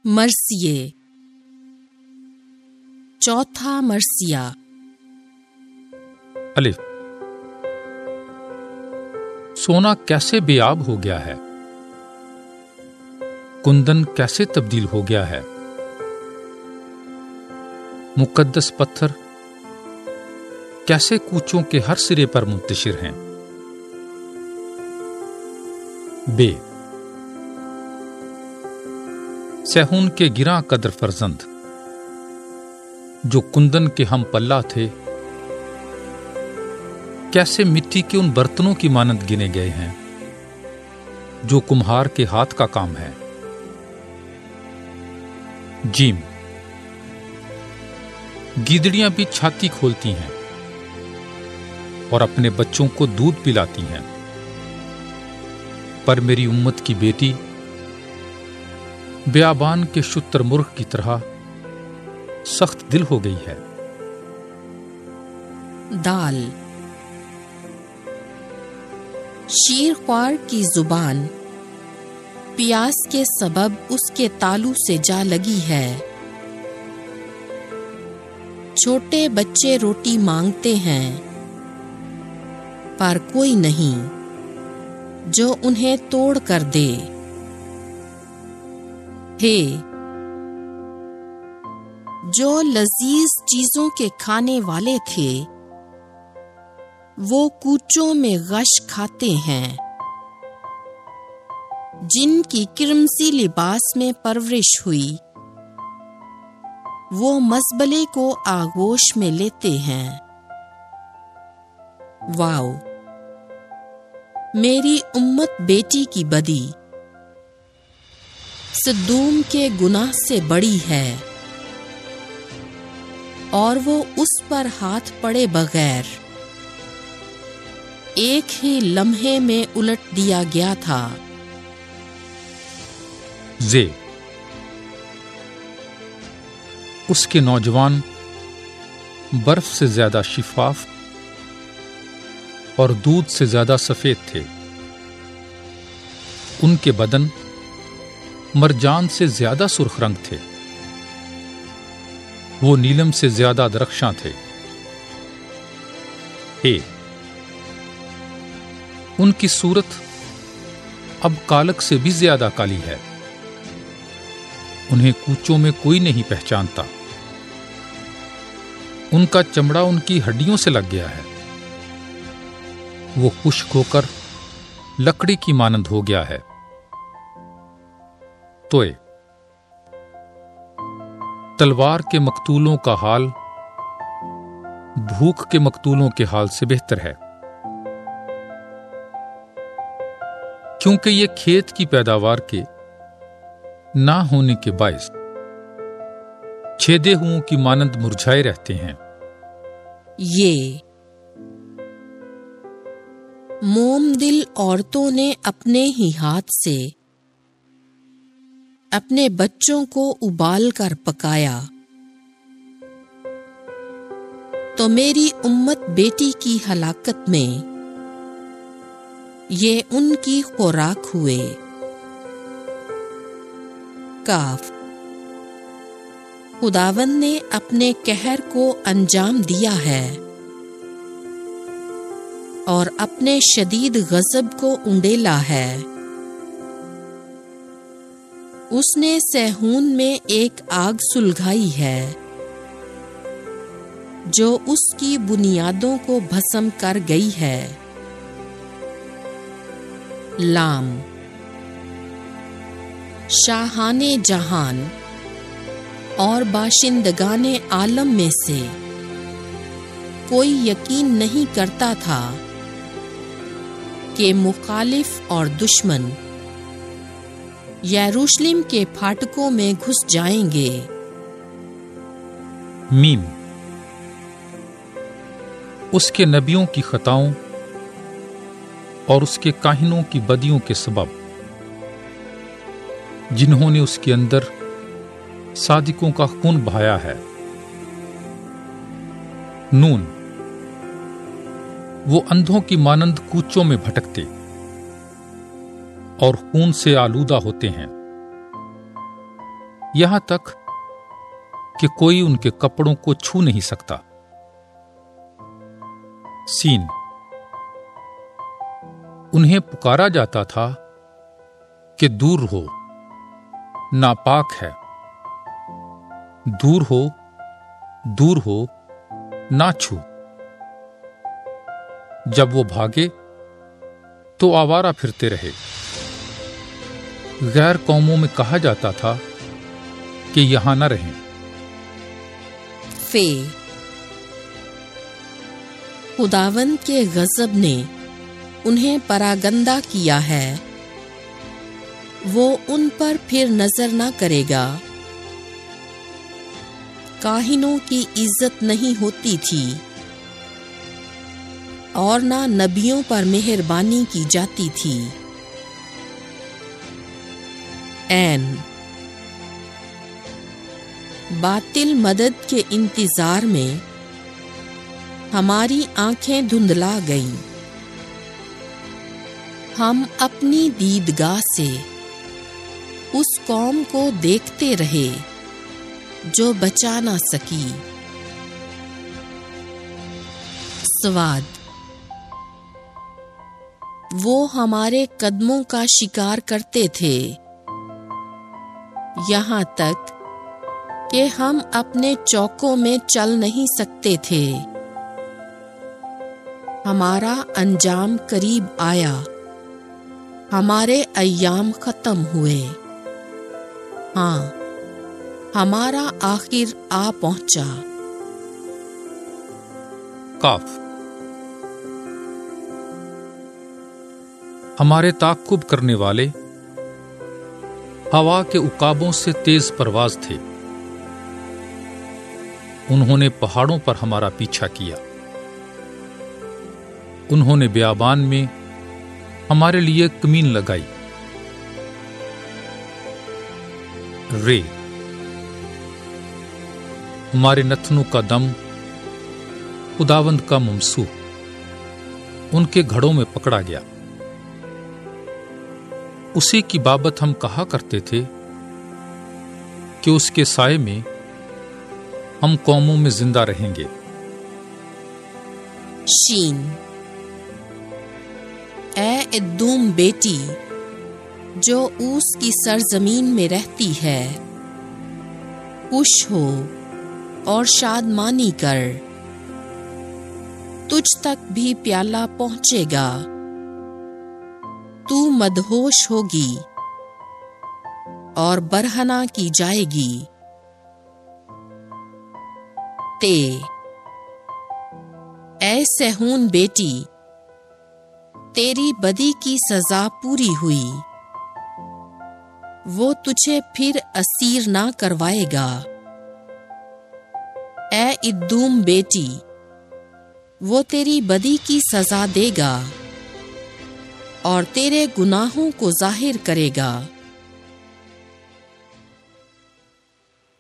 مرثیے، چوتھا مرثیہ۔ الف۔ سونا کیسے بے آب ہو گیا ہے، کندن کیسے تبدیل ہو گیا ہے، مقدس پتھر کیسے کوچوں کے ہر سرے پر منتشر ہیں۔ بے، سیہون کے گراں قدر فرزند جو کندن کے ہم پلہ تھے، کیسے مٹی کے ان برتنوں کی مانند گنے گئے ہیں جو کمہار کے ہاتھ کا کام ہے۔ جیم، گیدڑیاں بھی چھاتی کھولتی ہیں اور اپنے بچوں کو دودھ پلاتی ہیں، پر میری امت کی بیٹی بیابان کے شتر مرغ کی طرح سخت دل ہو گئی ہے۔ دال، شیر خوار کی زبان پیاس کے سبب اس کے تالو سے جا لگی ہے۔ چھوٹے بچے روٹی مانگتے ہیں پر کوئی نہیں جو انہیں توڑ کر دے۔ ہے، جو لذیذ چیزوں کے کھانے والے تھے وہ کوچوں میں غش کھاتے ہیں، جن کی کرمسی لباس میں پرورش ہوئی وہ مزبلے کو آغوش میں لیتے ہیں۔ واو، میری امت بیٹی کی بدی سدوم کے گناہ سے بڑی ہے، اور وہ اس پر ہاتھ پڑے بغیر ایک ہی لمحے میں الٹ دیا گیا تھا۔ زے، اس کے نوجوان برف سے زیادہ شفاف اور دودھ سے زیادہ سفید تھے، ان کے بدن مرجان سے زیادہ سرخ رنگ تھے، وہ نیلم سے زیادہ درخشاں تھے۔ اے، ان کی صورت اب کالک سے بھی زیادہ کالی ہے، انہیں کوچوں میں کوئی نہیں پہچانتا، ان کا چمڑا ان کی ہڈیوں سے لگ گیا ہے، وہ خشک ہو کر لکڑی کی مانند ہو گیا ہے۔ توئے، تلوار کے مقتولوں کا حال بھوک کے مقتولوں کے حال سے بہتر ہے، کیونکہ یہ کھیت کی پیداوار کے نہ ہونے کے باعث چھیدے ہوں کی مانند مرجھائے رہتے ہیں۔ یہ موم دل عورتوں نے اپنے ہی ہاتھ سے اپنے بچوں کو ابال کر پکایا، تو میری امت بیٹی کی ہلاکت میں یہ ان کی خوراک ہوئے۔ کاف، خداوند نے اپنے قہر کو انجام دیا ہے اور اپنے شدید غضب کو انڈیلا ہے۔ اس نے سیہون میں ایک آگ سلگائی ہے جو اس کی بنیادوں کو بھسم کر گئی ہے۔ لام، شاہان جہان اور باشندگان عالم میں سے کوئی یقین نہیں کرتا تھا کہ مخالف اور دشمن یروشلم کے پھاٹکوں میں گھس جائیں گے۔ میم، اس کے نبیوں کی خطاؤں اور اس کے کاہنوں کی بدیوں کے سبب، جنہوں نے اس کے اندر صادقوں کا خون بہایا ہے۔ نون، وہ اندھوں کی مانند کوچوں میں بھٹکتے اور خون سے آلودہ ہوتے ہیں، یہاں تک کہ کوئی ان کے کپڑوں کو چھو نہیں سکتا۔ سین، انہیں پکارا جاتا تھا کہ دور ہو، ناپاک ہے، دور ہو، دور ہو، نہ چھو۔ جب وہ بھاگے تو آوارہ پھرتے رہے۔ غیر قوموں میں کہا جاتا تھا کہ یہاں نہ رہیں۔ فے، خداوند کے غضب نے انہیں پراگندہ کیا ہے، وہ ان پر پھر نظر نہ کرے گا۔ کاہنوں کی عزت نہیں ہوتی تھی اور نہ نبیوں پر مہربانی کی جاتی تھی۔ عین، باطل مدد کے انتظار میں ہماری آنکھیں دھندلا گئیں، ہم اپنی دیدگاہ سے اس قوم کو دیکھتے رہے جو بچا نہ سکی۔ سواد، وہ ہمارے قدموں کا شکار کرتے تھے، یہاں تک کہ ہم اپنے چوکوں میں چل نہیں سکتے تھے۔ ہمارا انجام قریب آیا، ہمارے ایام ختم ہوئے، ہاں ہمارا آخر آ پہنچا۔ کاف، ہمارے تعقب کرنے والے ہوا کے عقابوں سے تیز پرواز تھے، انہوں نے پہاڑوں پر ہمارا پیچھا کیا، انہوں نے بیابان میں ہمارے لیے کمین لگائی۔ رے، ہمارے نتنوں کا دم خداوند کا ممسوح ان کے گھڑوں میں پکڑا گیا۔ اسی کی بابت ہم کہا کرتے تھے کہ اس کے سائے میں ہم قوموں میں زندہ رہیں گے۔ شین، اے ادوم بیٹی جو اوس کی سرزمین میں رہتی ہے، خوش ہو اور شادمانی کر، تجھ تک بھی پیالہ پہنچے گا، تو مدہوش ہوگی اور برہنہ کی جائے گی۔ تے، اے سہون بیٹی، تیری بدی کی سزا پوری ہوئی، وہ تجھے پھر اسیر نہ کروائے گا۔ اے ادوم بیٹی، وہ تیری بدی کی سزا دے گا اور تیرے گناہوں کو ظاہر کرے گا۔